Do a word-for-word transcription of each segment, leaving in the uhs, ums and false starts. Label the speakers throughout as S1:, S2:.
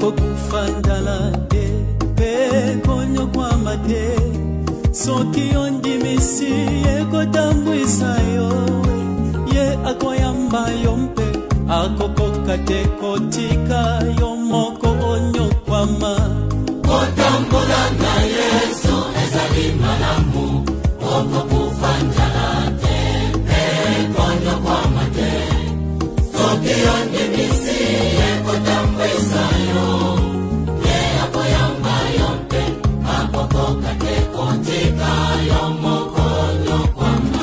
S1: kufandala te pe konyo kwa mate soki ondi misi eko tambwisa yo ye akoyamba yompe akokoka te kotika yomoko onyo kwa ma
S2: Kotambola na Yesu ezali malamu oko kufandala te pe konyo kwa mate soki ondi misi eko tambwisa yo ye akoyamba yompe akokoka te kotika yomoko onyo kwa ma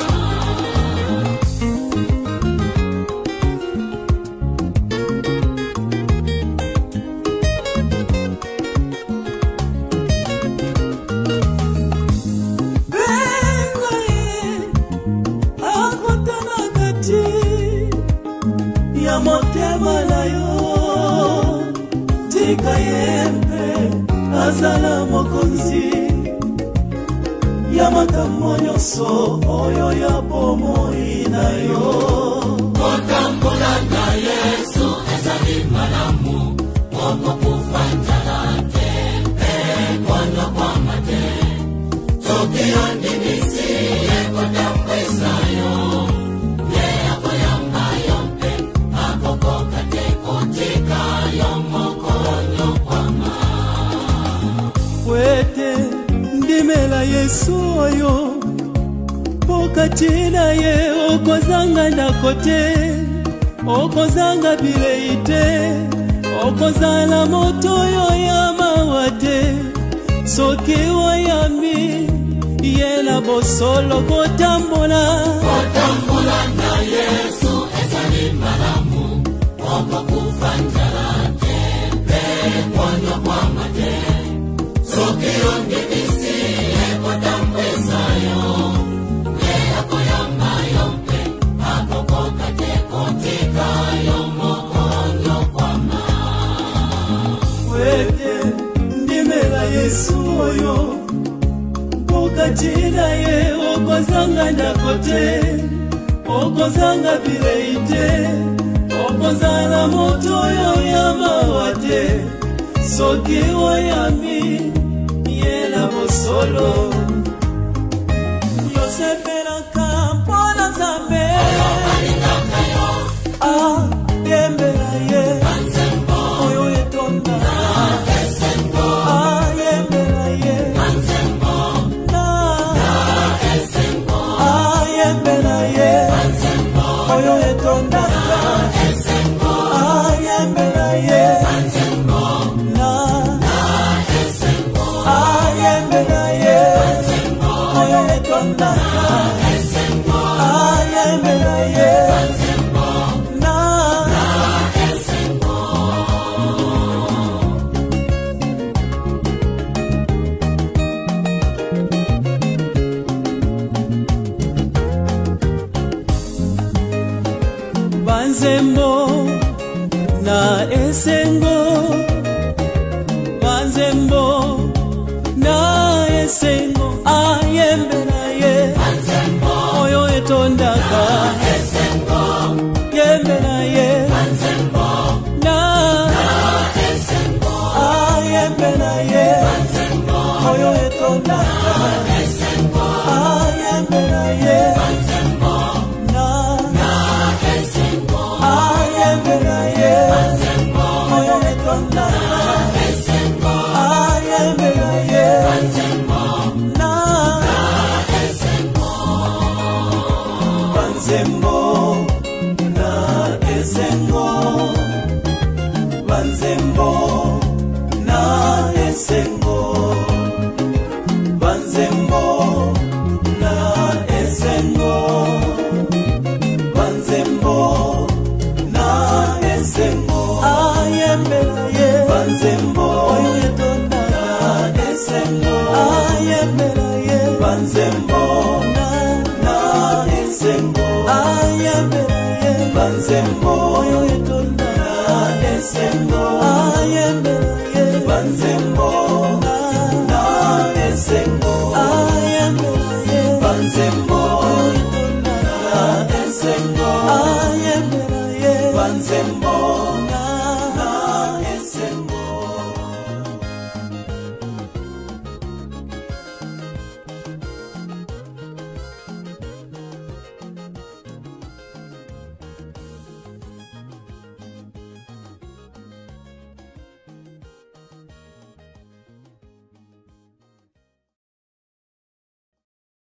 S1: motema na yo tika yempe azala mokonzi ya makambo nyonso oyo ya bomoi na yo
S2: kotambola na Yesu ezali malamu oko kufandala te pe konyo kwa mate soki ondi misi eko tambwisa yo ye akoyamba yompe akokoka te kotika yomoko onyo kwa ma
S1: wete ndimela Yesu oyo pokati na ye okozanga ndako te okozanga bilei te okozala moto oyo ya mawa te soki oyambi ye na bosolo kotambola
S2: kotambola na Yesu ezali malamu oko kufandala te pe konyo kwa mate soki ondi misi eko tambwisa yo ye akoyamba yompe akokoka te kotika yomoko onyo kwa ma
S1: wete ndimela Yesu oyo pokati na ye okozanga ndako te okozanga bilei te okozala moto oyo ya mawa te soki oyambi ye na bosolo yosepelaka mpona Nzambe ah yembela ye oyo etonda ah yembela ye ah yembela ye oyo etonda ah yembela ye na ah yembela ye oyo etonda ah yembela ye na Banzembo na esengo Banzembo na esengo ayembela ye oyo etondaka yembela ye na ayembela ye oyo etondaka ayembela ye na ayembela ye oyo etondaka ayembela ye na Banzembo na esengo Banzembo na esengo Banzembo na esengo Banzembo na esengo ayembela ye Banzembo oyo etondaka esengo ayembela ye Banzembo na na esengo ayembela ye Banzembo oyo etondaka esengo ayembela ye Banzembo na na esengo ayembela ye Banzembo oyo etondaka esengo ayembela ye Banzembo